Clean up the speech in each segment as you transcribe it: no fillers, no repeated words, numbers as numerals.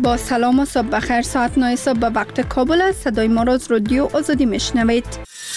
با سلام و صبح بخیر. ساعت 9 صبح به وقت کابل است. صدای ما را از رادیو آزادی میشنوید.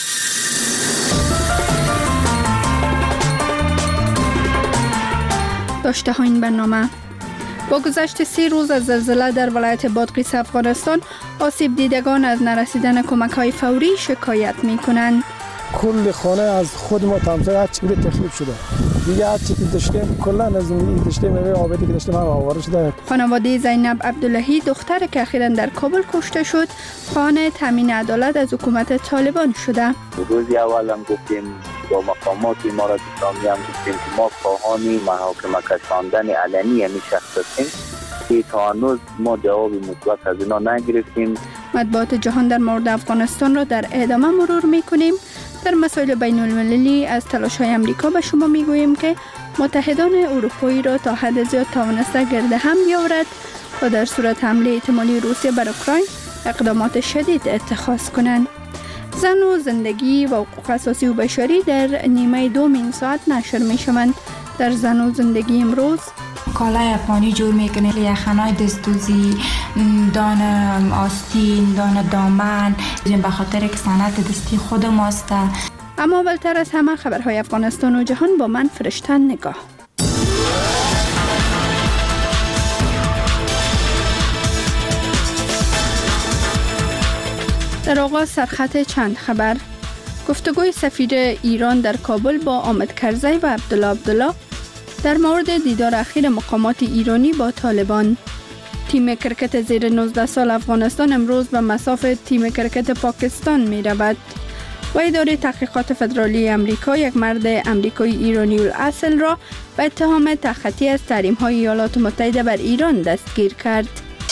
داشته ها این برنامه: با گذشت 3 روز از زلزله در ولایت بادغیس افغانستان، آسیب دیدگان از نرسیدن کمک های فوری شکایت می کنند. کل خانه از خود ما تمثال هر چی تخریب شده. دیگه هر چی که داشتیم کلا از این داشتیم آبادی که داشتیم آواره شده. خانواده زینب عبداللهی، دختر که اخیراً در کابل کشته شد، خواهان تامین عدالت از حکومت طالبان شده. روزی اول هم گفتیم با مقامات امارات اسلامی هم گفتیم که ما خواهان محاکمه کشاندن علنی همین شخص هستیم که تا هنوز ما جواب مثبت از اینا نگرفتیم. مطبوعات جهان در مورد افغانستان را در ادامه مرور میکنیم. در مسائل بین المللی از تلاش های امریکا به شما میگوییم که متحدان اروپایی را تا حد زیاد توانسته گرد هم بیاورد و در صورت حمله احتمالی روسیه بر اوکراین اقدامات شدید اتخاذ کنند. زن و زندگی و حقوق اساسی و بشری در نیمه دوم این ساعت نشر می شوند. در زن و زندگی امروز کالای افغانی جور میکنه، یخنای دستوزی، دان آستین، دان دامن، به خاطر که صنعت دستی خود ماست. اما اولتر از همه خبرهای افغانستان و جهان با من فرشته نگاه. در آغاز سرخط چند خبر: گفتگوی سفیر ایران در کابل با حامد کرزی و عبدالله در مورد دیدار اخیر مقامات ایرانی با طالبان. تیم کرکت زیر 19 سال افغانستان امروز به مصاف تیم کرکت پاکستان می رود. و اداره تحقیقات فدرالی امریکا یک مرد امریکایی ایرانی الاصل را به اتهام تخطی از تحریم‌های ایالات متحده بر ایران دستگیر کرد.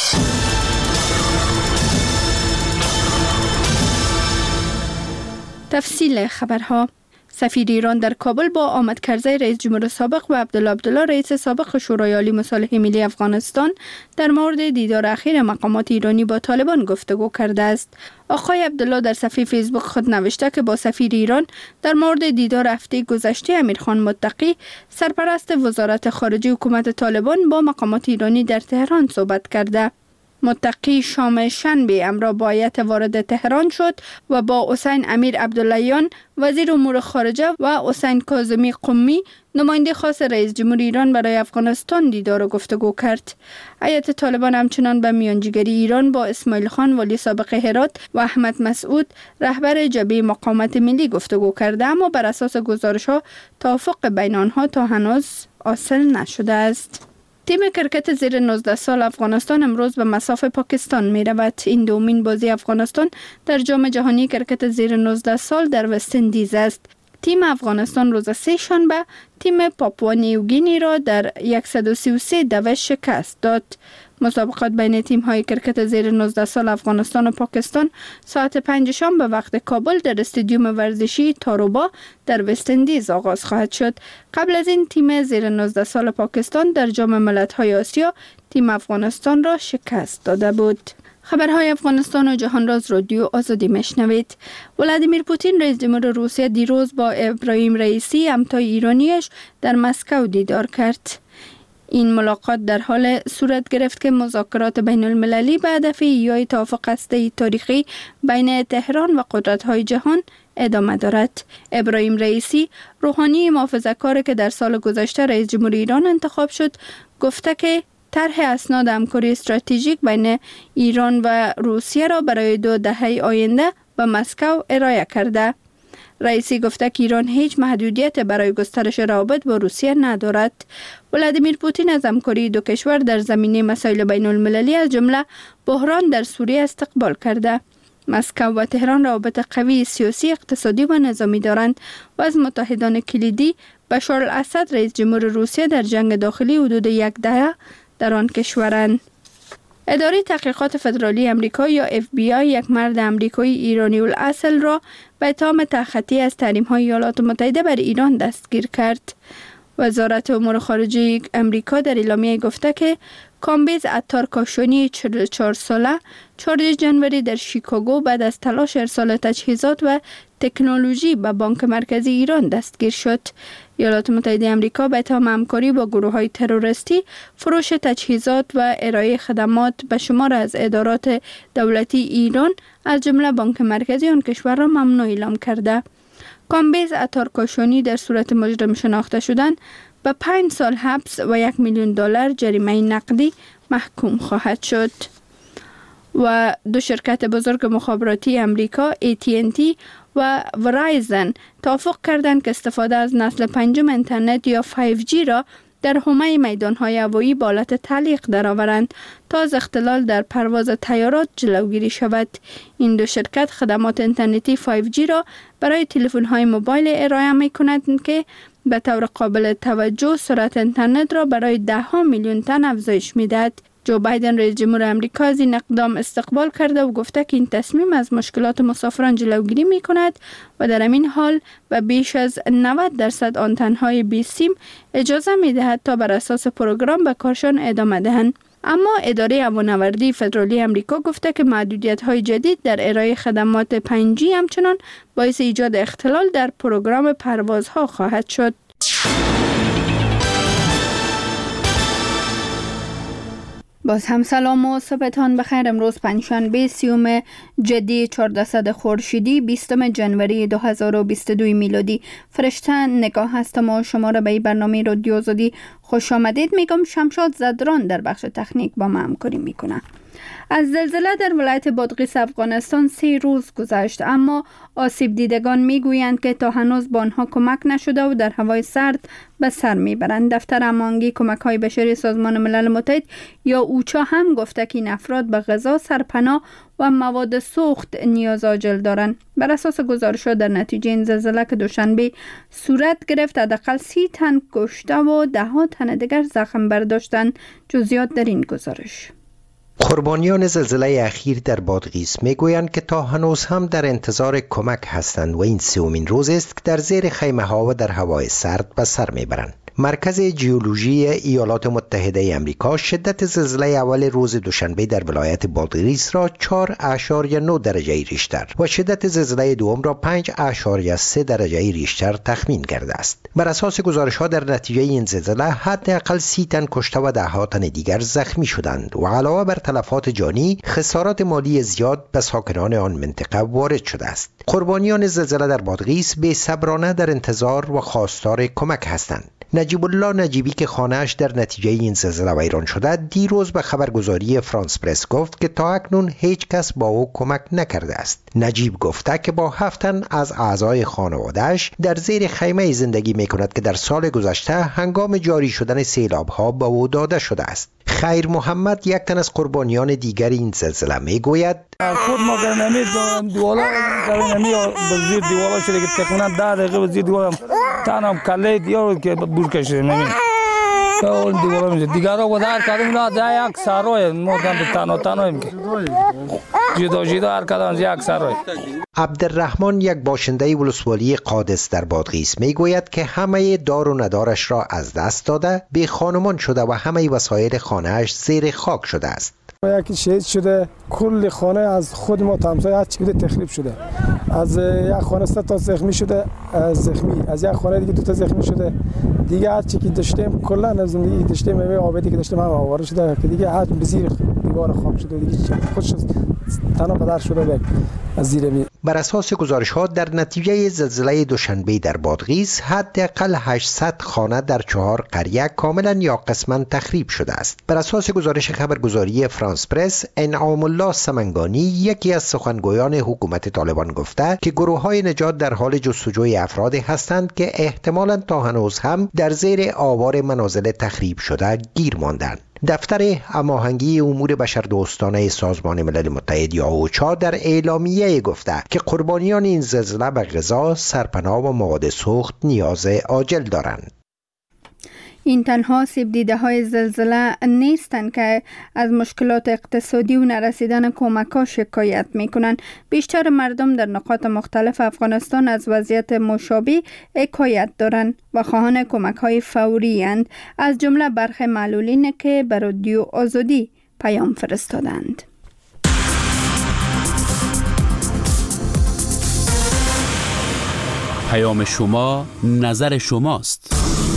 تفصیل خبرها: سفیر ایران در کابل با حامد کرزی رئیس جمهور سابق و عبدالله رئیس سابق شورای عالی مصالح ملی افغانستان در مورد دیدار اخیر مقامات ایرانی با طالبان گفتگو کرده است. آقای عبدالله در صفحه فیسبوک خود نوشته که با سفیر ایران در مورد دیدار هفته گذشته امیرخان متقی، سرپرست وزارت خارجه حکومت طالبان، با مقامات ایرانی در تهران صحبت کرده. متقی شام شنبه امروز با هیئت وارد تهران شد و با حسین امیر عبداللهیان وزیر امور خارجه و حسین کاظمی قمی نماینده خاص رئیس جمهور ایران برای افغانستان دیدار و گفتگو کرد. هیئت طالبان همچنان به میانجیگری ایران با اسماعیل خان والی سابق هرات و احمد مسعود رهبر جبهه مقاومت ملی گفتگو کرده، اما بر اساس گزارش‌ها توافق بین آنها تا هنوز حاصل نشده است. تیم کرکت زیر 19 سال افغانستان امروز به مصاف پاکستان می رود. این دومین بازی افغانستان در جام جهانی کرکت زیر 19 سال در وست اندیز است. تیم افغانستان روز 3 شنبه تیم پاپوا نیوگینی را در 133 شکست داد. مسابقات بین تیم‌های کرکت زیر 19 سال افغانستان و پاکستان ساعت 5 شام به وقت کابل در استادیوم ورزشی تاروبا در وست اندیز آغاز خواهد شد. قبل از این تیم زیر 19 سال پاکستان در جام ملت‌های آسیا تیم افغانستان را شکست داده بود. خبرهای افغانستان و جهان را از رادیو آزادی میشنوید. ولادیمیر پوتین رئیس جمهور روسیه دیروز با ابراهیم رئیسی همتای ایرانیش در مسکو دیدار کرد. این ملاقات در حال صورت گرفت که مذاکرات بین المللی به هدف ایجاد توافق هسته‌ای تاریخی بین تهران و قدرت‌های جهان ادامه دارد. ابراهیم رئیسی، روحانی محافظه‌کار که در سال گذشته رئیس جمهور ایران انتخاب شد، گفته که طرح اسناد همکاری استراتژیک بین ایران و روسیه را برای 2 دهه آینده به مسکو ارائه کرده. رئیسی گفته که ایران هیچ محدودیت برای گسترش روابط با روسیه ندارد. ولادیمیر پوتین از همکاری دو کشور در زمینه مسائل بین المللی از جمله بحران در سوریه استقبال کرده. مسکو و تهران روابط قوی سیاسی، اقتصادی و نظامی دارند و از متحدان کلیدی بشار الاسد رئیس جمهور روسیه در جنگ داخلی حدود 1 دهه در آن کشورند. اداره تحقیقات فدرالی امریکا یا FBI یک مرد امریکایی ایرانی الاصل را به اتهام تخطی از تحریم‌های ایالات متحده بر ایران دستگیر کرد. وزارت امور خارجه امریکا در اعلامیه گفته که کامبیز عطار کاشانی 44 ساله 4 جنوری در شیکاگو بعد از تلاش ارسال تجهیزات و تکنولوژی به بانک مرکزی ایران دستگیر شد. ایالات متحده آمریکا به اتهام همکاری با گروه‌های تروریستی، فروش تجهیزات و ارائه خدمات به شمار از ادارات دولتی ایران از جمله بانک مرکزی آن کشور را ممنوع اعلام کرده. کامبیز عطار کاشانی در صورت مجرم شناخته شدن به 5 سال حبس و $1 میلیون جریمه نقدی محکوم خواهد شد. و 2 شرکت بزرگ مخابراتی امریکا AT&T و ورایزن توافق کردند که استفاده از نسل 5 اینترنت یا 5G را در حومه میدان‌های هوایی به حالت تعلیق درآورند تا از اختلال در پرواز طیارات جلوگیری شود. این 2 شرکت خدمات اینترنتی 5G را برای تلفن‌های موبایل ارائه می‌کنند که به طور قابل توجه سرعت اینترنت را برای 10 میلیون تن افزایش می‌دهد. جو بایدن رئیس جمهور آمریکا از این اقدام استقبال کرده و گفته که این تصمیم از مشکلات مسافران جلوگیری می کند و در همین حال به بیش از 90% آنتن‌های بی سیم اجازه می دهد تا بر اساس پروگرام به کارشان ادامه دهند. اما اداره هوانوردی فدرالی آمریکا گفته که محدودیت‌های جدید در ارائه خدمات 5G همچنان باعث ایجاد اختلال در پروگرام پروازها خواهد شد. باز هم سلام و صبحتان بخیر. امروز پنجشنبه 30 جدی 14 خورشیدی 20 جنوری 2022 میلادی. فرشته نگاه هستم و شما را به این برنامه رادیو آزادی خوش آمدید میگم. شمشاد زدران در بخش تکنیک با ما همکاری میکنه. از زلزله در ولایت بادغیس افغانستان 3 روز گذشت، اما آسیب دیدگان میگویند که تا هنوز به آنها کمک نشده و در هوای سرد به سر میبرند. دفتر هماهنگی کمک‌های بشری سازمان ملل متحد یا اوچا هم گفته که این افراد به غذا، سرپناه و مواد سوخت نیاز عاجل دارند. بر اساس گزارش‌ها در نتیجه این زلزله که دوشنبه صورت گرفت، حداقل 30 تن کشته و 10 تن دیگر زخم برداشتند. جزئیات در این گزارش. قربانیان زلزله اخیر در بادغیس میگویند که تا هنوز هم در انتظار کمک هستند و این 3مین روز است که در زیر خیمه ها و در هوای سرد به سر میبرند. مرکز جیولوژی ایالات متحده آمریکا شدت زلزله اول روز دوشنبه در ولایت بادغیس را 4.9 درجه ریشتر و شدت زلزله دوم را 5.3 درجه ریشتر تخمین کرده است. بر اساس گزارش‌ها در نتیجه این زلزله حداقل 30 تن کشته و 10 تن دیگر زخمی شدند و علاوه بر تلفات جانی، خسارات مالی زیاد به ساکنان آن منطقه وارد شده است. قربانیان زلزله در بادغیس بی‌صبرانه در انتظار و خواستار کمک هستند. نجیب الله نجیبی که خانه‌اش در نتیجه این زلزله ویران شده، دیروز به خبرگزاری فرانس پرس گفت که تا اکنون هیچ کس با او کمک نکرده است. نجیب گفته که با 7 تن از اعضای خانواده‌اش در زیر خیمه زندگی می‌کند که در سال گذشته هنگام جاری شدن سیلاب‌ها به او داده شده است. خیر محمد، یک تن از قربانیان دیگر این زلزله، میگوید خود ما گرنمی دیوالا گرنمی زیر دیوالا شده که تقریبا 10 دقیقه زیر دیوالا تنم کله دیار که بور کشیده نمی اون دیوالا میشه دیگر رو در کردیم نه یک سرای ما تنها که جدا هر کدام یک سرای. عبدالرحمن، یک باشنده ولسوالی قادس در بادغیس، میگوید که همه دار و ندارش را از دست داده، بی خانمان شده و همه وسایل خانه‌اش زیر خاک شده است. یکی شهید شده، کل خانه از خود ما همسایه هر چیزی تخریب شده. از یک خانه 3 تا زخمی شده، از یک خانه دیگه 2 تا زخمی شده. دیگه هر چی که داشتیم کلا از زندگی داشتیم آبادی که داشتیم هم آواره شده که دیگه هر بزیر دیوار خام شده دیگه خودش تنها بدر شده از زیر می. بر اساس گزارش‌ها در نتیجه زلزله دوشنبه در بادغیس حداقل 800 خانه در 4 قریه کاملا یا قسما تخریب شده است. بر اساس گزارش خبرگزاری فرانس پرس، انعام الله سمنگانی، یکی از سخنگویان حکومت طالبان، گفته که گروه‌های نجات در حال جستجوی افرادی هستند که احتمالاً تا هنوز هم در زیر آوار منازل تخریب شده گیر ماندند. دفتر هماهنگی امور بشردوستانه سازمان ملل متحد یا اوچا در اعلامیه گفته که قربانیان این زلزله به غذا، سرپناه و مواد سوخت نیاز عاجل دارند. این تنها سیب دیده های زلزله نیستند که از مشکلات اقتصادی و نرسیدن کمک ها شکایت می کنند. بیشتر مردم در نقاط مختلف افغانستان از وضعیت مشابه حکایت دارند و خواهان کمک های فوری اند، از جمله برخی معلولین که به رادیو آزادی پیام فرستادند. پیام شما، نظر شماست.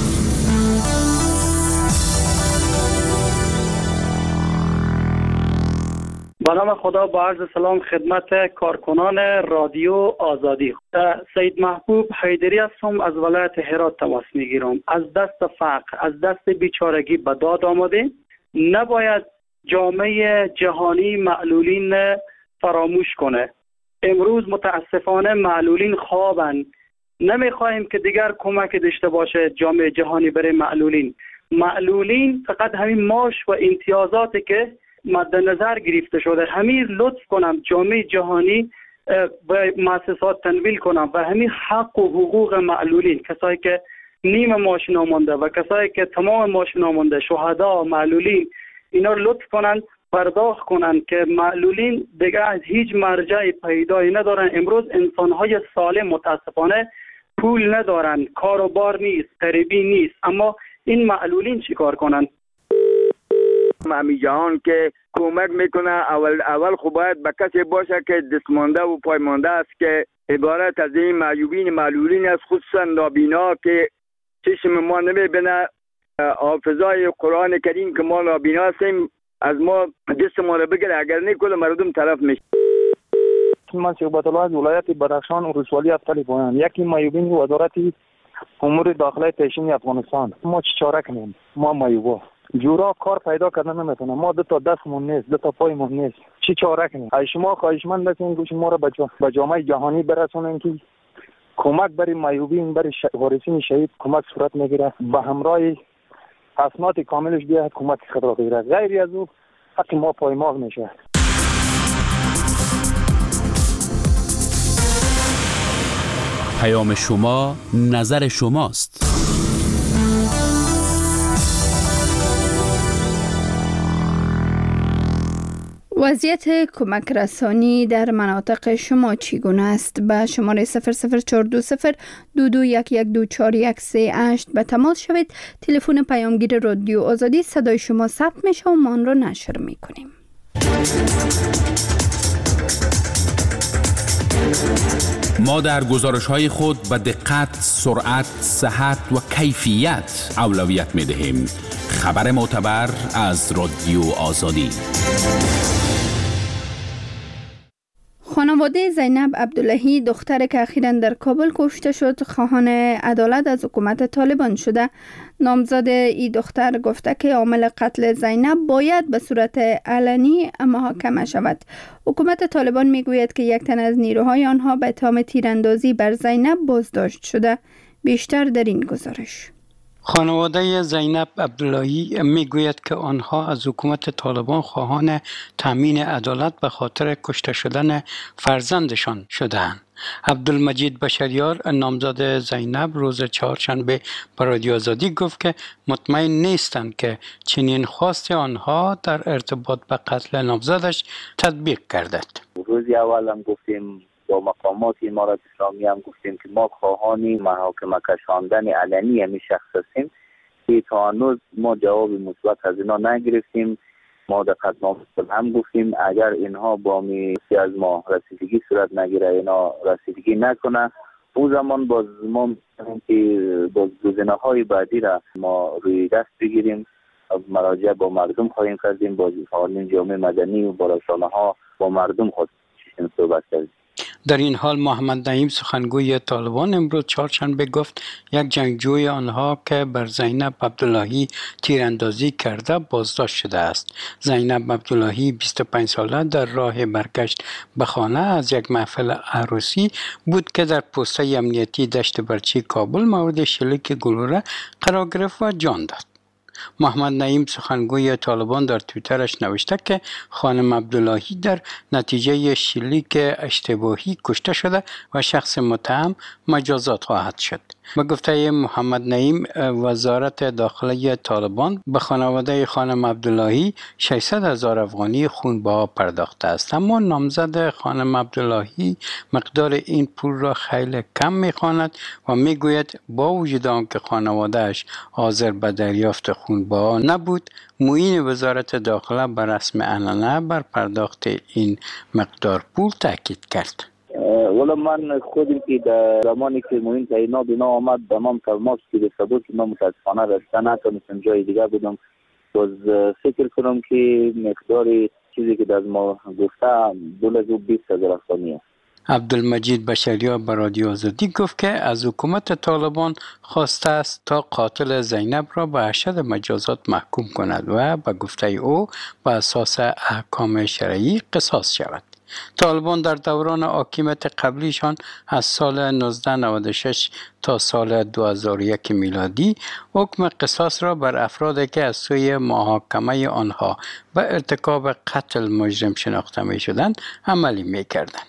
به نام خدا، با عرض سلام خدمت کارکنان رادیو آزادی. سید محبوب حیدری هستم، از ولایت هرات تماس میگیرم. از دست فقر، از دست بیچارگی به داد آمده. نباید جامعه جهانی معلولین فراموش کنه. امروز متاسفانه معلولین خوابن. نمیخواهیم که دیگر کمک داشته باشه جامعه جهانی برای معلولین. معلولین فقط همین معاش و امتیازاتی که مد نظر گرفته شده، همین لطف کنم جامعه جهانی به مؤسسات تنویل کنم و همین حق و حقوق معلولین، کسایی که نیم معاش نامونده و کسایی که تمام معاش نامونده، شهدا، معلولین، اینا لطف کنن پرداخت کنن که معلولین دیگه از هیچ مرجع پیدایی ندارن. امروز انسان‌های سالم متاسفانه پول ندارن، کاروبار نیست، غریبی نیست، اما این معلولین چیکار کنن؟ امی جهان که کمک میکنه اول خب باید به کسی باشه که دستمانده و پایمانده است، که عبارت از این معلولین است، خصوصا نابینا که چشم ما نمیبینه. حافظای قرآن کریم که ما نابینا هستیم، از ما دست ما رو بگیره، اگر نه کل مردم طرف میشه. من صحبت الله از ولایت بدخشان و ولسوالی افغانی پایان. یکی مایوبین وزارت امور داخلی پیشین افغانستان. ما چه چاره کنیم؟ ما مایوبا جورا کار پیدا کردن نمیتونه. ما دو تا دستمون نیست، دو تا پایمون نیست. چه چاره کنیم؟ شما خواهشمند هستین گوش ما رو به جامعه جهانی برسونین که کمک برای مایوبین، برای وارثین شهید کمک صورت میگیره، به همراه اسناد کاملش بیا کمک خود را بگیره. غیر از او حق ما پایمال میشه. پیام شما، نظر شماست. وضعیت کمک رسانی در مناطق شما چگونه است؟ به شماره 00420 22112413 به تماس شوید. تلفن پیامگیر رادیو آزادی صدای شما ثبت میشه و ما آن را نشر میکنیم. ما در گزارش‌های خود به دقت، سرعت، صحت و کیفیت اولویت می‌دهیم. خبر معتبر از رادیو آزادی. خانواده زینب عبداللهی، دختر که اخیراً در کابل کشته شد، خواهان عدالت از حکومت طالبان شده. نامزد این دختر گفته که عامل قتل زینب باید به صورت علنی محاکمه شود. حکومت طالبان میگوید که یک تن از نیروهای آنها به اتهام تیراندازی بر زینب بازداشت شده. بیشتر در این گزارش. خانواده زینب عبداللهی میگوید که آنها از حکومت طالبان خواهان تامین عدالت به خاطر کشته شدن فرزندشان شده‌اند. عبدالمجید بشریار، نامزد زینب، روز چهارشنبه به رادیو آزادی گفت که مطمئن نیستند که چنین خواست آنها در ارتباط به قتل نامزدش تطبیق گردد. روزی اول هم گفتیم، با مقامات امارات اسلامی هم گفتیم که ما خواهانی محاکمه کشاندن علنی همین شخص هستیم که تا هنوز ما جواب مثبت از اینا نگرفتیم. ما در خدمات هم گفتیم اگر اینها با میسی از ما رسیدگی صورت نگیره، اینا رسیدگی نکنه، اون زمان باز ما می‌تونیم که باز گزینه‌های بعدی را ما روی دست بگیریم، مراجعه با مردم خواهیم کردیم، با فعالین جامعه مدنی و با رسانه‌ها با مردم خود صحبت کردیم. در این حال محمد نعیم، سخنگوی طالبان، امروز چهارشنبه گفت یک جنگجوی آنها که بر زینب عبداللهی تیراندازی کرده بازداشت شده است. زینب عبداللهی 25 ساله در راه برگشت به خانه از یک محفل عروسی بود که در پوسته امنیتی دشت برچی کابل مورد شلیک گلوله قرار گرفت و جان داد. محمد نعیم سخنگوی طالبان در توییترش نوشته که خانم عبداللهی در نتیجه شلیک اشتباهی کشته شده و شخص متهم مجازات خواهد شد. به گفته محمد نعیم، وزارت داخلی طالبان به خانواده خانم عبداللهی 600,000 افغانی خونبها پرداخته است، اما نامزد خانم عبداللهی مقدار این پول را خیلی کم می‌خواند و میگوید با وجود آنکه خانواده‌اش حاضر به دریافت خونبها نبود، معین وزارت داخله بر رسم علنی بر پرداخت این مقدار پول تاکید کرد. ولی من خودم که در زمانی که معین تعیینات اینا آمد تمام تماس که به ثبوت ما متاسفانه رسیدن نتونستم جای دیگه بودم، باز فکر کنم که مقدار چیزی که از ما گفته 220,000 افغانی است. عبدالمجید بشری‌ها به رادیو آزادی گفت که از حکومت طالبان خواسته است تا قاتل زینب را به اشد مجازات محکوم کند و به گفته او به اساس احکام شرعی قصاص شود. طالبان در دوران حاکمیت قبلیشان از سال 1996 تا سال 2001 میلادی حکم قصاص را بر افرادی که از سوی محاکمه آنها به ارتکاب قتل مجرم شناخته می شدند عملی می کردند.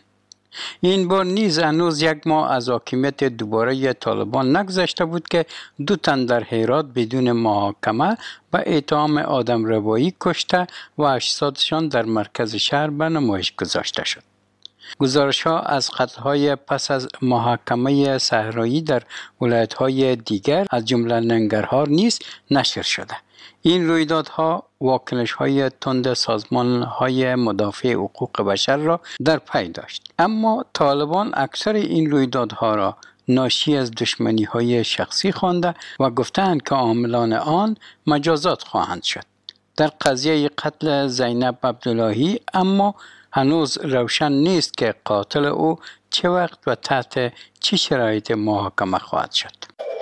این بار نیز هنوز یک ماه از حاکمیت دوباره طالبان نگذشته بود که 2 تن در هرات بدون محاکمه به اتهام آدمربایی کشته و اجسادشان در مرکز شهر به نمایش گذاشته شد. گزارش‌ها از قتل‌های پس از محاکمه صحرایی در ولایت‌های دیگر از جمله ننگرهار نیز نشر شده. این رویدادها واکنش‌های تند سازمان‌های مدافع حقوق بشر را در پی داشت، اما طالبان اکثر این رویدادها را ناشی از دشمنی‌های شخصی خوانده و گفتند که عاملان آن مجازات خواهند شد. در قضیه قتل زینب عبداللهی اما هنوز روشن نیست که قاتل او چه وقت و تحت چه شرایط محاکمه خواهد شد.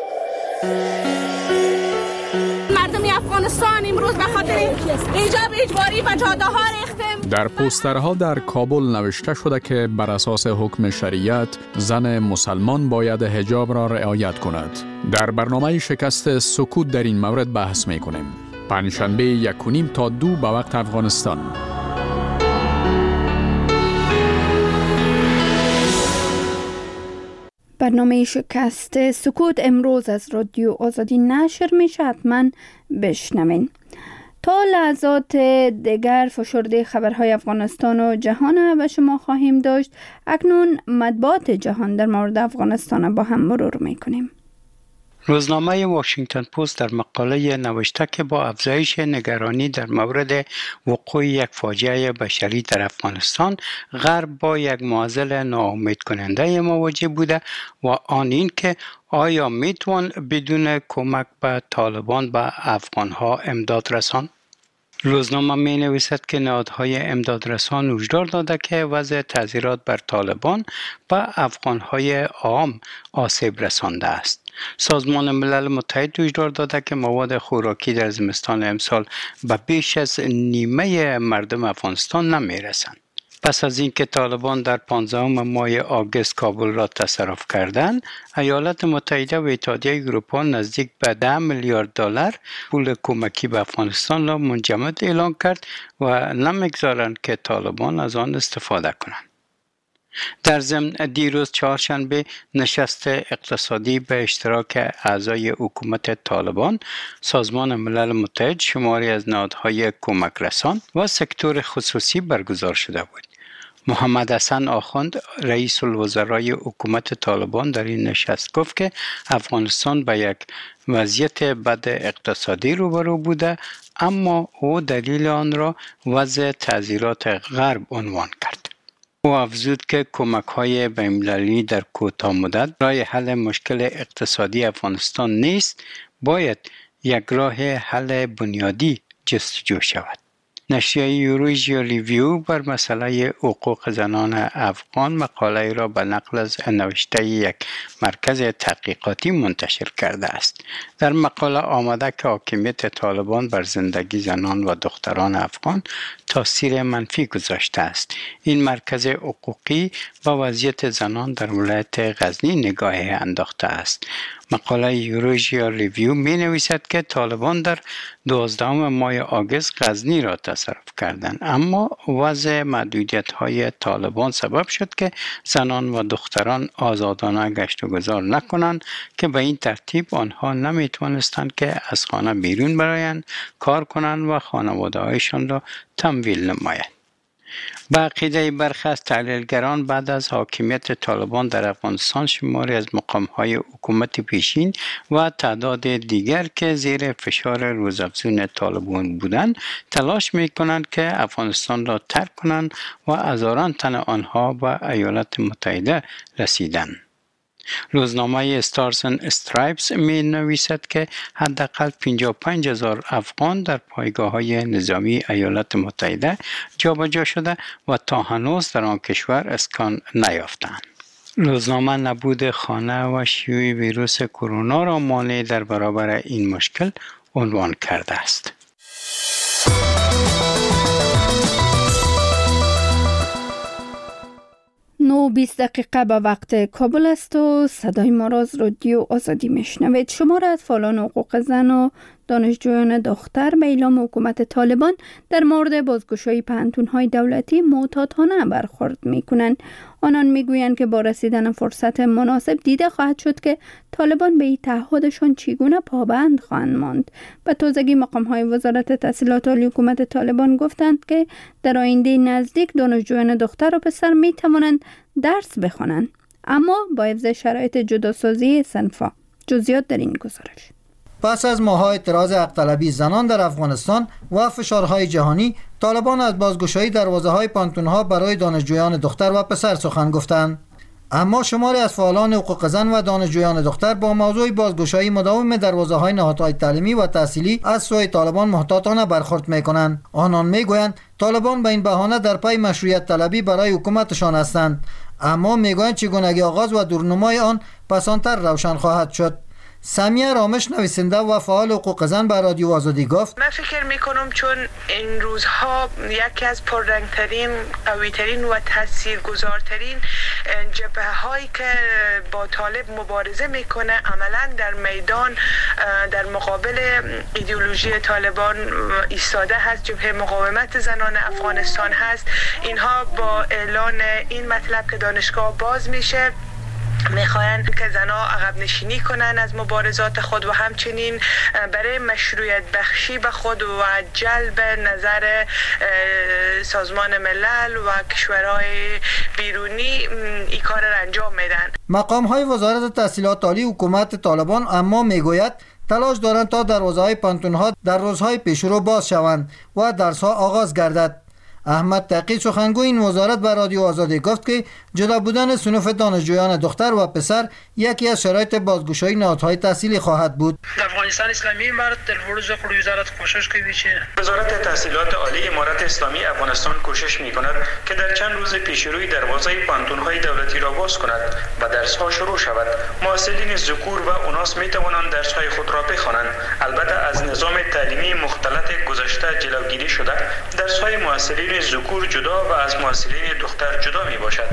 مردم افغانستان امروز به خاطر ایجاب اجباری به جاده ها ریختیم. در پوسترها در کابل نوشته شده که بر اساس حکم شریعت زن مسلمان باید حجاب را رعایت کند. در برنامه شکست سکوت در این مورد بحث می‌کنیم. پنجشنبه 1:30 تا 2 به وقت افغانستان. برنامه شکست سکوت امروز از رادیو آزادی نشر میشه، حتما بشنوین. تا لحظات دیگر فشرده خبرهای افغانستان و جهان به شما خواهیم داشت. اکنون مطبوعات جهان در مورد افغانستان با هم مرور میکنیم. روزنامه واشنگتن پست در مقاله نوشته که با افزایش نگرانی در مورد وقوع یک فاجعه بشری در افغانستان، غرب با یک معضل ناامید کننده مواجه بوده و آن این که آیا میتوان بدون کمک به طالبان به افغانها امداد رساند؟ روزنامه می نویسد که نهادهای امدادرسان هشدار داده که وضع تعذیرات بر طالبان به افغانهای عام آسیب رسانده است. سازمان ملل متحد هشدار داده که مواد خوراکی در زمستان امسال به بیش از نیمه مردم افغانستان نمی رسند. پس از اینکه طالبان در 15 ماه آگوست کابل را تصرف کردند، ایالات متحده و اتحادیه اروپا نزدیک به 10 میلیارد دلار پول کمکی به افغانستان را منجمد اعلام کرد و نمیگذارند که طالبان از آن استفاده کنند. در ضمن دیروز چهارشنبه نشست اقتصادی به اشتراک اعضای حکومت طالبان، سازمان ملل متحد، شماری از نهادهای کمک رسان و سکتور خصوصی برگزار شده بود. محمد حسن آخوند، رئیس الوزرای حکومت طالبان، در این نشست گفت که افغانستان به یک وضعیت بد اقتصادی روبرو بوده، اما او دلیل آن را وضع تعذیرات غرب عنوان کرد. او افزود که کمک‌های بین‌المللی در کوتاه مدت راه حل مشکل اقتصادی افغانستان نیست، باید یک راه حل بنیادی جستجو شود. نشریه یوروژیا ریویو بر مسئله حقوق زنان افغان مقاله را به نقل از نوشته یک مرکز تحقیقاتی منتشر کرده است. در مقاله آمده که حاکمیت طالبان بر زندگی زنان و دختران افغان تاثیر منفی گذاشته است. این مرکز حقوقی با وضعیت زنان در ولایت غزنی نگاه انداخته است. مقاله یوروژیا ریویو می نویسد که طالبان در 12 ماه آگوست غزنی را تصرف کردند، اما وضع محدودیت های طالبان سبب شد که زنان و دختران آزادانه گشت و گذار نکنند که به این ترتیب آنها نمی توانستند که از خانه بیرون برایند، کار کنند و خانواده هایشان را تمویل نمایند. به عقیده برخی از تحلیلگران بعد از حاکمیت طالبان در افغانستان شماری از مقام‌های حکومت پیشین و تعداد دیگر که زیر فشار روزافزون طالبان بودند تلاش می‌کنند که افغانستان را ترک کنند و هزاران تن آنها به ایالات متحده رسیدند. روزنامه استارز اند استرایپس می نویسد که حداقل 55,000 افغان در پایگاه‌های نظامی ایالات متحده جابجا شده و تا هنوز در آن کشور اسکان نیافتند. روزنامه نبود خانه و شیوع ویروس کرونا را مانع در برابر این مشکل عنوان کرده است. 9:20 دقیقه به وقت کابل است و صدای ما را از رادیو آزادی میشنوید. شمار از فعالان حقوق زن و دانشجویان دختر به اعلام حکومت طالبان در مورد بازگشایی پانتون‌های دولتی معتادانه برخورد می‌کنند. آنان می‌گویند که با رسیدن فرصت مناسب دیده خواهد شد که طالبان به این تعهدشان چگونه پابند خواهند ماند. به تازگی مقام‌های وزارت تحصیلات عالی حکومت طالبان گفتند که در آینده نزدیک دانشجویان دختر و پسر می‌توانند درس بخوانند، اما با حفظ شرایط جداسازی صنف‌ها. جزئیات در این گزارش. پس از ماه‌های اعتراض حق طلبی زنان در افغانستان و فشارهای جهانی، طالبان از بازگشایی دروازه‌های پانتون‌ها برای دانشجویان دختر و پسر سخن گفتند. اما شماری از فعالان حقوق زن و دانشجویان دختر با موضوع بازگشایی مداوم دروازه‌های نهادهای تعلیمی و تحصیلی از سوی طالبان محتاطانه برخورد می‌کنند. آنان می‌گویند طالبان به این بهانه در پی مشروعیت طلبی برای حکومتشان هستند، اما می‌گویند چگونگی آغاز و دورنمای آن پسانتر روشن خواهد شد. سمیه رامش نویسنده و فعال حقوق زن به رادیو آزادی گفت: من فکر میکنم چون این روزها یکی از پررنگترین، قویترین و تاثیرگذارترین جبهه هایی که با طالب مبارزه میکنه عملا در میدان در مقابل ایدئولوژی طالبان ایستاده هست. جبهه مقاومت زنان افغانستان هست. اینها با اعلان این مطلب که دانشگاه باز میشه میخواهند که زنها عقب نشینی کنند از مبارزات خود و همچنین برای مشروعیت بخشی به خود و جلب نظر سازمان ملل و کشورهای بیرونی این کار را انجام میدن. مقام‌های وزارت تحصیلات عالی حکومت طالبان اما میگوید تلاش دارند تا دروازه‌های پانتون‌ها در روزهای پیشرو باز شوند و درس‌ها آغاز گردد. احمد تقی سخنگوی این وزارت به رادیو آزادی گفت که جدا بودن صنوف دانشجویان دختر و پسر یکی از شرایط بازگشایی نهادهای تحصیلی خواهد بود. افغانستان اسلامی امارت در ورود وزارت کوشش کوي چې وزارت تحصیلات عالی امارت اسلامی افغانستان کوشش می‌کند که در چند روز پیشروی دروازه پانتون‌های دولتی را باز کند و درس‌ها شروع شود. محصلین ذکور و اناث می‌توانند درس‌های خود را بخوانند. البته از نظام تعلیمی مختلط گذشته جلوگیری شده درس‌های محصلین ذکور جدا و از محصلین دختر جدا میباشد.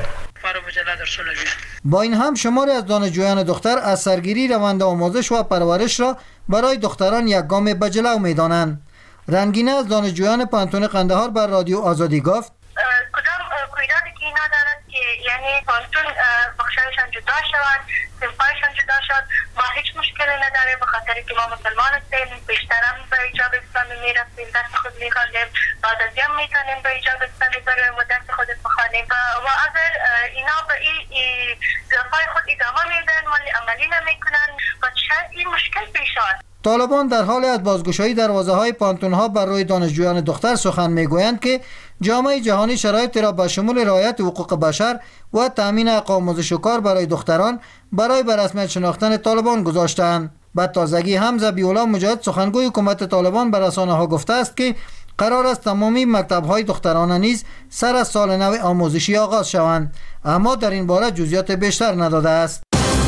با این هم شماری از دانشجویان دختر از سرگیری روند آموزش و پرورش را برای دختران یک گام به جلو میدانند. رنگینه از دانشجویان پانتون قندهار بر رادیو آزادی گفت: کدام کویداتی که اینا دارند که یعنی پانتون بخشایشان جدا شود، صنفایشان جدا شد، ما هیچ مشکلی نداریم به خاطر که ما مسلمان هستیم. بیشترم به ایجاب اسلامی میرفتیم، دست خود میخواندیم، بعد از هم میتونیم به ایجاب اسلامی بریم و دست خود بخوانیم و اگر اینا به این صنفای خود ادامه میدن ولی عملی نمیکنن و شاید این مشکل پیش آید. طالبان در حال از بازگشایی دروازه‌های پانتون‌ها بر روی دانشجویان دختر سخن میگویند که جامعه جهانی شرایط را به شمول رعایت حقوق بشر و تامین حق آموزش و کار برای دختران برای به رسمیت شناختن طالبان گذاشتند. به تازگی هم ذبیح الله مجاهد سخنگوی حکومت طالبان به رسانه‌ها گفته است که قرار است تمامی مکتب‌های دخترانه نیز سر از سال نو آموزشی آغاز شوند، اما در این باره جزئیات بیشتر نداده است.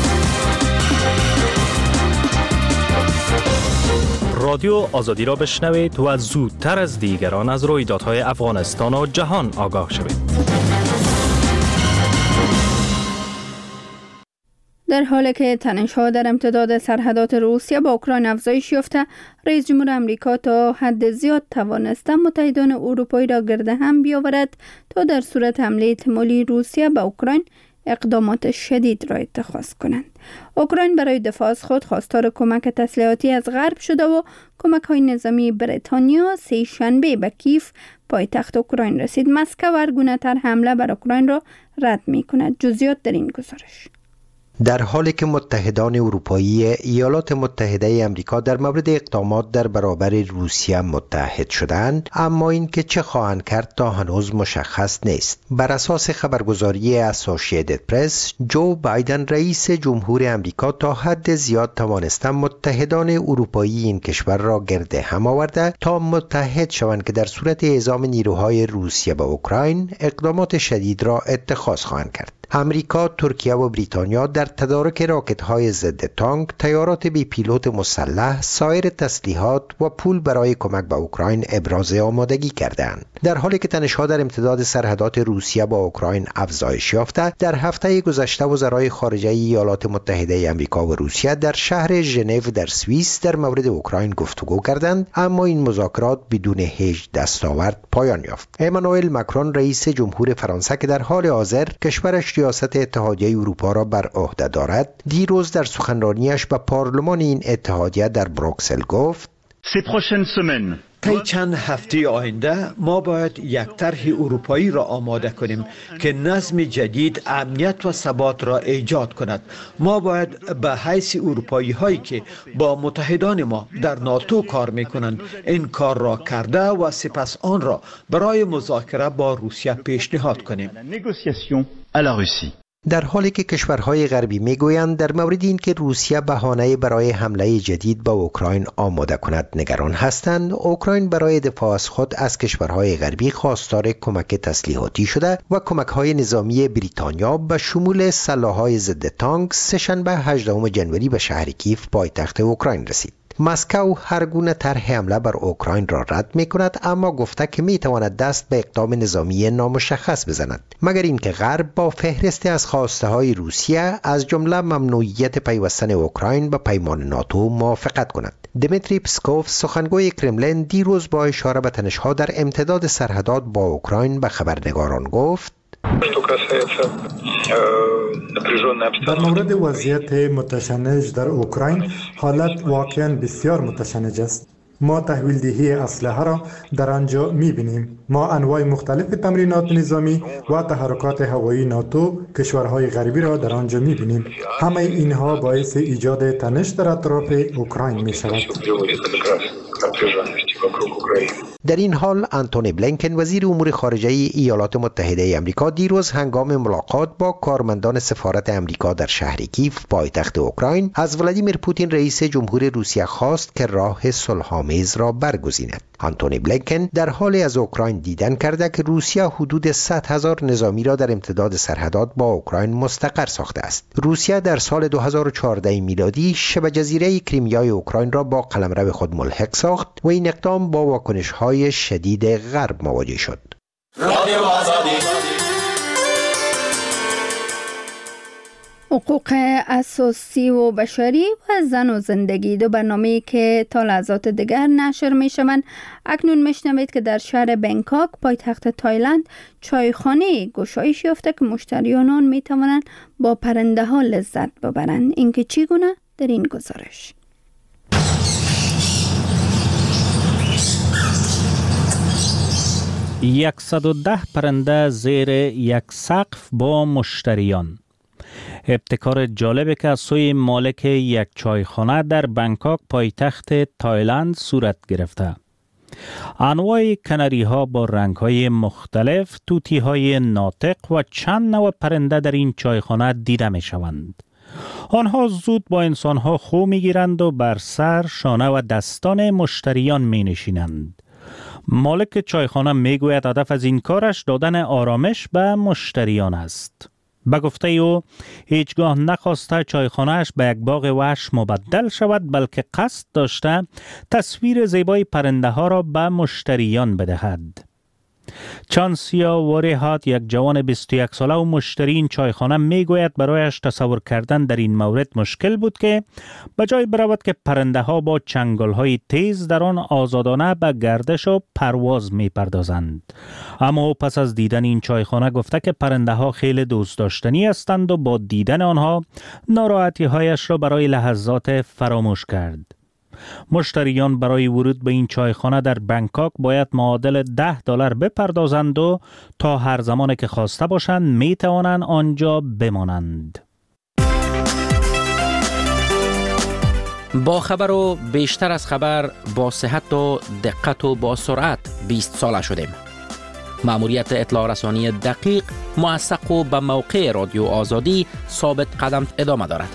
رادیو آزادی را بشنوید و زودتر از دیگران از رویدادهای افغانستان و جهان آگاه شوید. در حالی که تنش‌ها در امتداد سرحدات روسیه با اوکراین افزایش یافته، رئیس جمهور آمریکا تا حد زیاد توانسته متحدان اروپایی را گرد هم بیاورد تا در صورت حمله احتمالی روسیه به اوکراین اقدامات شدید را اتخاذ کنند. اوکراین برای دفاع از خود خواستار کمک تسلیحاتی از غرب شده و کمک‌های نظامی بریتانیا سه شنبه به کیف پایتخت اوکراین رسید. مسکو هر گونه‌تر حمله بر اوکراین را رد می‌کند. جزئیات در این گزارش. در حالی که متحدان اروپایی ایالات متحده آمریکا در مورد اقدامات در برابر روسیه متحد شدند، اما اینکه چه خواهند کرد تا هنوز مشخص نیست. بر اساس خبرگزاری اسوسییتد پرس، جو بایدن رئیس جمهور آمریکا تا حد زیاد توانسته متحدان اروپایی این کشور را گرد هم آورده تا متحد شوند که در صورت اعزام نیروهای روسیه به اوکراین اقدامات شدید را اتخاذ خواهند کرد. امریکا، ترکیه و بریتانیا در تدارک راکت‌های ضد تانک، تیارات بی پیلوت مسلح، سایر تسلیحات و پول برای کمک به اوکراین ابراز آمادگی کردند. در حالی که تنش‌ها در امتداد سرحدات روسیه با اوکراین افزایش یافته، در هفته گذشته وزرای خارجه ایالات متحده آمریکا و روسیه در شهر ژنو در سوئیس در مورد اوکراین گفتگو کردند، اما این مذاکرات بدون هیچ دستاورد پایان یافت. امانوئل ماکرون رئیس جمهور فرانسه که در حال حاضر کشورش ریاست اتحادیه اروپا را بر عهده دارد، دیروز در سخنرانیش به پارلمان این اتحادیه در بروکسل گفت: طی چند هفته آینده ما باید یک طرح اروپایی را آماده کنیم که نظم جدید، امنیت و ثبات را ایجاد کند. ما باید به حیث اروپایی هایی که با متحدان ما در ناتو کار می کنند این کار را کرده و سپس آن را برای مذاکره با روسیه پیشنهاد کنیم. در حالی که کشورهای غربی میگویند در مورد اینکه روسیه بهانه برای حمله جدید به اوکراین آماده کند نگران هستند، اوکراین برای دفاع از خود از کشورهای غربی خواستار کمک تسلیحاتی شده و کمک‌های نظامی بریتانیا به شمول سلاح‌های ضد تانک سه‌شنبه 18 جنوری به شهر کیف پایتخت اوکراین رسید. مسکو هر گونه طرح حمله بر اوکراین را رد می کند، اما گفته که می تواند دست به اقدام نظامی نامشخص بزند، مگر اینکه غرب با فهرست از خواسته های روسیه از جمله ممنوعیت پیوستن اوکراین به پیمان ناتو موافقت کند. دمیتری پسکوف سخنگوی کرملین دیروز با اشاره به تنش‌ها در امتداد سرحدات با اوکراین به خبرنگاران گفت: در مورد وضعیت متشنج در اوکراین حالت واقعا بسیار متشنج است. ما تحویل دهی اسلحه را در آنجا می‌بینیم. ما انواع مختلف تمرینات نظامی و تحرکات هوایی ناتو کشورهای غربی را در آنجا می‌بینیم. همه اینها باعث ایجاد تنش در اطراف اوکراین می‌شود. در این حال انتونی بلینکن وزیر امور خارجه ایالات متحده آمریکا دیروز هنگام ملاقات با کارمندان سفارت آمریکا در شهر کیف پایتخت اوکراین از ولادیمیر پوتین رئیس جمهور روسیه خواست که راه صلح‌آمیز را برگزیند. انتونی بلینکن در حالی از اوکراین دیدن کرده که روسیه حدود 100,000 نظامی را در امتداد سرحدات با اوکراین مستقر ساخته است. روسیه در سال 2014 میلادی شبه جزیره کریمیای اوکراین را با قلمرو خود ملحق ساخت و این اقدام با واکنش‌های شدید غرب مواجه شد. حقوق اساسی و بشری و زن و زندگی، دو برنامه‌ای که تا لحظات دیگر نشر می‌شوند. اکنون می‌شنوید که در شهر بنکاک پایتخت تایلند چایخانه گشایش یافته که مشتریان آن می‌توانند با پرنده‌ها لذت ببرند. اینکه چگونه در این گزارش. 110 پرنده زیر یک سقف با مشتریان. ابتکار جالبی که از سوی مالک یک چایخانه در بنکاک پایتخت تایلند صورت گرفته. انواع کناری ها با رنگ های مختلف، توتی های ناطق و چند نوع پرنده در این چایخانه دیده می شوند. آنها زود با انسان ها خو می گیرند و بر سر، شانه و دستان مشتریان می نشینند. مالک چایخانه میگوید هدف از این کارش دادن آرامش به مشتریان است. به گفته او هیچگاه نخواسته چایخانه‌اش به یک باغ وحش مبدل شود، بلکه قصد داشته تصویر زیبای پرنده ها را به مشتریان بدهد. چانسیا وریهات، یک جوان 21 ساله و مشتری این چایخانه میگوید برایش تصور کردن در این مورد مشکل بود که بجای برود که پرنده ها با چنگال های تیز در آن آزادانه به گردش و پرواز می پردازند. اما پس از دیدن این چایخانه گفته که پرنده ها خیلی دوست داشتنی هستند و با دیدن آنها ناراحتی هایش را برای لحظات فراموش کرد. مشتریان برای ورود به این چایخانه در بنکاک باید معادل $10 بپردازند و تا هر زمان که خواسته باشند می توانند آنجا بمانند. با خبر و بیشتر از خبر، با صحت و دقت و با سرعت 20 ساله شدیم. مأموریت اطلاع رسانی دقیق، موثق و به موقع رادیو آزادی ثابت قدم ادامه دارد.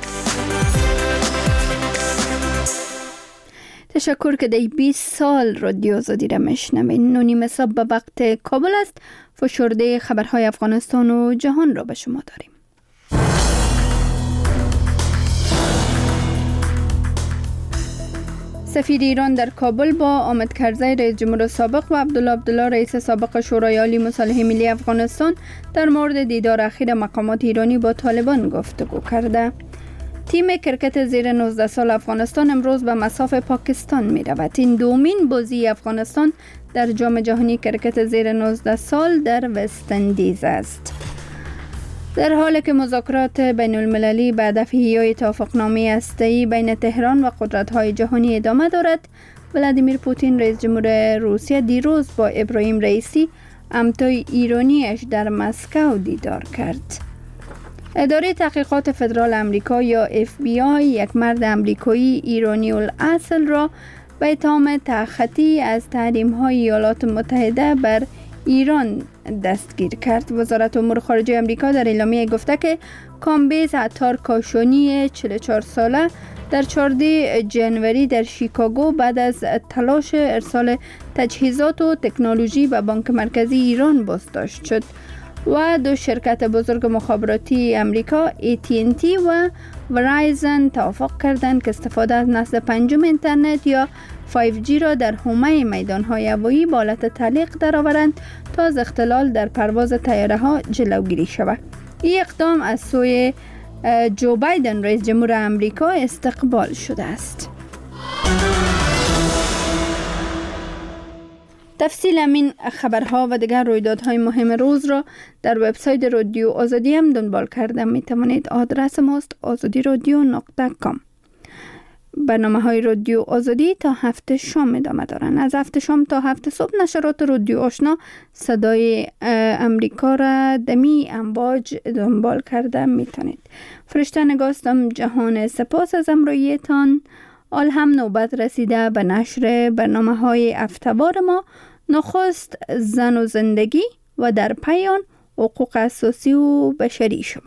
تشکر که در 20 سال رادیو آزادی را میشنوین. 9:30 صبح به وقت کابل است. فشرده خبرهای افغانستان و جهان را به شما داریم. سفیر ایران در کابل با آمد کرزی رئیس جمهور سابق و عبدالله رئیس سابق شورای عالی مصالح ملی افغانستان در مورد دیدار اخیر مقامات ایرانی با طالبان گفتگو کرده. تیم کرکت زیر 19 سال افغانستان امروز به مصاف پاکستان می رود. این دومین بازی افغانستان در جام جهانی کرکت زیر 19 سال در وست اندیز است. در حالی که مذاکرات بین المللی به هدف احیای توافقنامه هسته‌ای بین تهران و قدرت‌های جهانی ادامه دارد، ولادیمیر پوتین رئیس جمهور روسیه دیروز با ابراهیم رئیسی همتای ایرانیش در مسکو دیدار کرد. اداره تحقیقات فدرال امریکا یا FBI یک مرد امریکایی ایرانی الاصل را به اتهام تخطی از تحریم‌های ایالات متحده بر ایران دستگیر کرد. وزارت امور خارجه امریکا در اعلامیه گفته که کامبیز عطار کاشانی 44 ساله در 14 جنوری در شیکاگو بعد از تلاش ارسال تجهیزات و تکنولوژی به بانک مرکزی ایران بازداشت شد و دو شرکت بزرگ مخابراتی امریکا AT&T و ورایزن توافق کردند که استفاده از نسل پنجم اینترنت یا 5G را در حومه میدان‌های هوایی با حالت تعلیق درآورند تا از اختلال در پرواز طیاره‌ها جلوگیری شود. این اقدام از سوی جو بایدن رئیس جمهور امریکا استقبال شده است. تفصیل این خبرها و دیگر رویدادهای مهم روز را در وبسایت رادیو آزادی هم دنبال کرده می توانید. آدرس ماست azadiradio.com. برنامه‌های رادیو آزادی تا 7 شام ادامه دارند. از 7 شام تا 7 صبح نشرات رادیو آشنا صدای امریکا را دمی امواج دنبال کرده می توانید. فرشته نگاستم جهان سپاس از امرویتان. آل هم نوبت رسیده به نشر برنامه‌های هفته‌وار ما. نخست زن و زندگی و در پایان حقوق اساسی و بشری شما.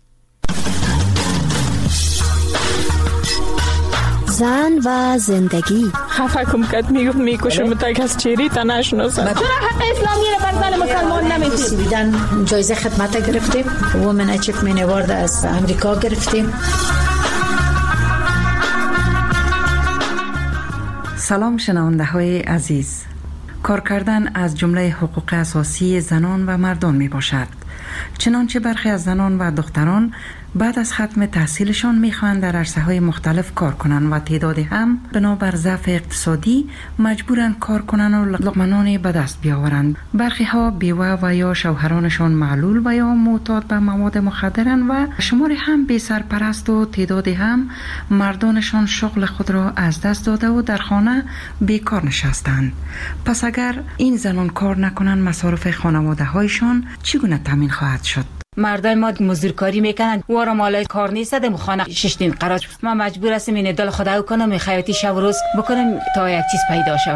زن و زندگی. خفه کم کد میکشم تا کس چیری تا نشناسم. چرا حق اسلامی را بر زن مسلمان نمیدید؟ بیدن جایزه خدمت گرفتیم. وومن اچیومنت اوارد از امریکا گرفتیم. سلام شنونده های عزیز. کار کردن از جمله حقوق اساسی زنان و مردان می باشد. چنانچه برخی از زنان و دختران بعد از ختم تحصیلشان میخواهند در عرصه‌های مختلف کار کنند و تعدادی هم بنابر ضعف اقتصادی مجبورند کار کنند و لقمه‌نان به دست بیاورند. برخی ها بیوه و یا شوهرانشان معلول و یا معتاد به مواد مخدرند و شماری هم بی سرپرست و تعدادی هم مردانشان شغل خود را از دست داده و در خانه بیکار نشستند. پس اگر این زنان کار نکنند مصارف خانواده هایشان چگونه تامین خواهد شد؟ مردای ما مزدورکاری میکنن و را مال کار نیست دم خانه ششتین قرار ما مجبور هستیم این دل خدا کنم خیاطی شب روز بکنم تا یک چیز پیدا شد.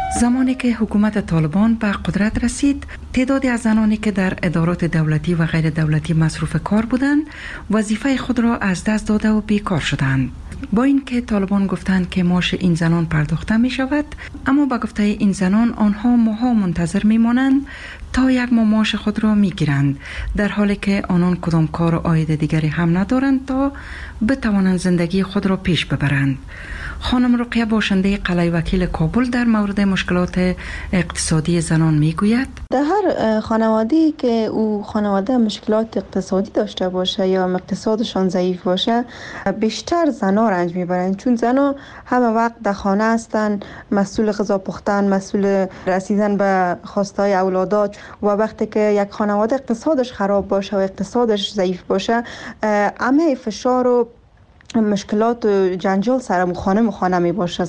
زمانی که حکومت طالبان به قدرت رسید، تعدادی از زنانی که در ادارات دولتی و غیر دولتی مصروف کار بودند، وظیفه خود را از دست داده و بیکار شدند. با اینکه طالبان گفتند که معاش این زنان پرداخته می شود، اما با گفته این زنان آنها ماها منتظر می مانند تا یک ماه معاش خود را می گیرند، در حالی که آنان کدام کار و عاید دیگری هم ندارند تا بتوانند زندگی خود را پیش ببرند. خانم رقیه باشنده قلعه وکیل کابل در مورد مشکلات اقتصادی زنان می گوید: در هر خانواده‌ای که او خانواده مشکلات اقتصادی داشته باشه یا اقتصادشان ضعیف باشه، بیشتر زنها رنج میبرند، چون زنها همه وقت در خانه هستند، مسئول غذا پختن، مسئول رسیدن به خواستهای اولادات، و وقتی که یک خانواده اقتصادش خراب باشه و اقتصادش ضعیف باشه، همه فشار و مشکلات و جنجال سر خانه می باشه.